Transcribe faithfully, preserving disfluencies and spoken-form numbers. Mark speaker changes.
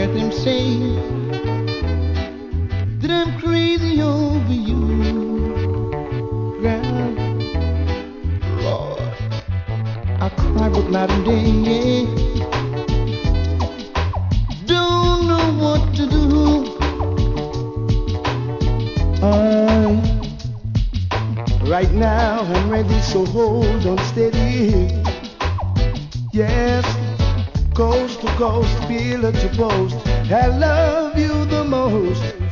Speaker 1: let them say that I'm crazy over you, girl. Lord, I cry but night and day. Don't know what to do. I, right now I'm ready, so hold on steady. Yes, coast to coast, pillar to post, I love you the most.